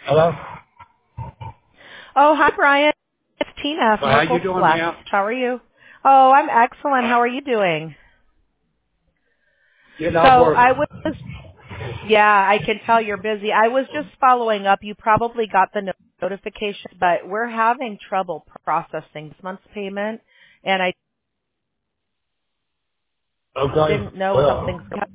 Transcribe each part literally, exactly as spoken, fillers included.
Hello? Oh, hi, Brian. It's Tina So from how you Local doing, Flex. ma'am? How are you? Oh, I'm excellent. How are you doing? Getting So off work. I was, yeah, I can tell you're busy. I was just following up. You probably got the no- notification, but we're having trouble processing this month's payment, and I Okay. didn't know if Well, something's got.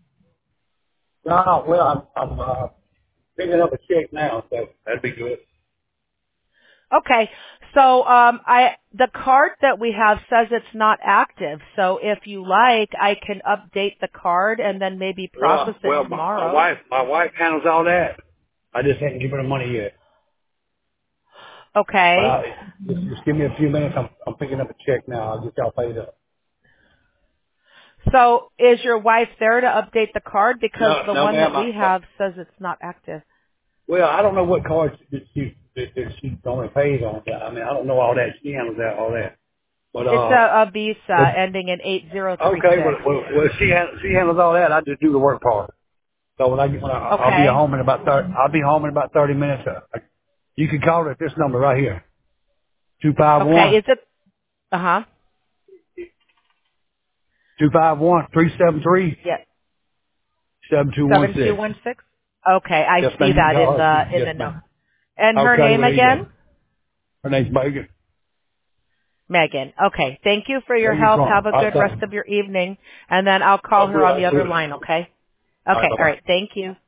no, well, I'm, I'm uh, picking up a check now, so that'd be good. Okay, so um, I the card that we have says it's not active. So if you like, I can update the card and then maybe process Well, it well, my, my tomorrow. wife, my wife handles all that. I just haven't given her money yet. But Okay. I, just, just give me a few minutes. I'm, I'm picking up a check now. I'll get y'all paid up. So is your wife there to update the card? Because No, the no, one ma'am. that I, we uh, have says it's not active. well, I don't know what cards that she that, that she only pays on. I mean, I don't know all that. She handles that, all that. But It's uh, a, a Visa but ending in eight zero three okay, well, six. well, well she handles, she handles all that. I just do the work part. So when I get when I, I'll be Okay. home in about thirty. I'll be home in about thirty minutes. Uh, you can call her at this number right here, two five Okay. one Is it? Uh huh. two five one three seven three Yeah. seven two one Seven two six. one six. Okay, I Yes, see ma'am. You can that in call her. the in Yes, the note. ma'am. And her Okay, name well there you go. again? Her name's Megan. Megan. Okay. Thank you for There your you help. go. Have a I good tell rest her. of your evening, and then I'll call I her will. on I the other will. line. Okay. All right. Okay. Bye All bye. right. Thank you.